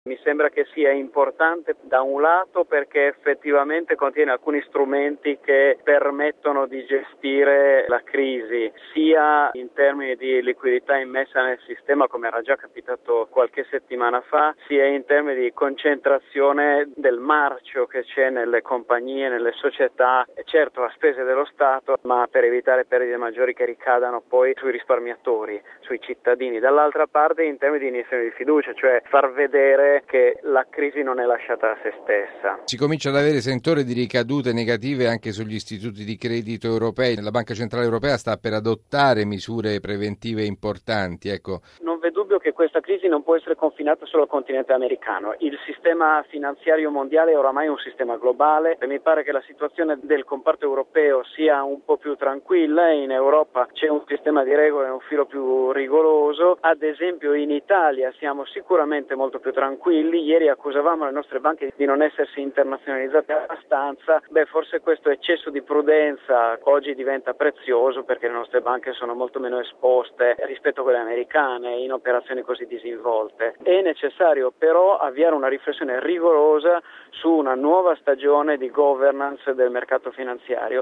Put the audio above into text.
Mi sembra che sia importante da un lato perché effettivamente contiene alcuni strumenti che permettono di gestire la crisi, sia in termini di liquidità immessa nel sistema, come era già capitato qualche settimana fa, sia in termini di concentrazione del marcio che c'è nelle compagnie, nelle società, certo a spese dello Stato, ma per evitare perdite maggiori che ricadano poi sui risparmiatori, sui cittadini. Dall'altra parte in termini di iniezione di fiducia, cioè far vedere che la crisi non è lasciata a se stessa. Si comincia ad avere sentore di ricadute negative anche sugli istituti di credito europei. La Banca Centrale Europea sta per adottare misure preventive importanti. Non v'è dubbio che questa crisi non può essere confinata solo al continente americano. Il sistema finanziario mondiale è oramai un sistema globale e mi pare che la situazione del comparto europeo sia un po' più tranquilla. In Europa c'è un sistema di regole un filo più rigoroso. Ad esempio in Italia siamo sicuramente molto più tranquilli. Ieri accusavamo le nostre banche di non essersi internazionalizzate abbastanza. Forse questo eccesso di prudenza oggi diventa prezioso perché le nostre banche sono molto meno esposte rispetto a quelle americane in operazioni così disinvolte. È necessario però avviare una riflessione rigorosa su una nuova stagione di governance del mercato finanziario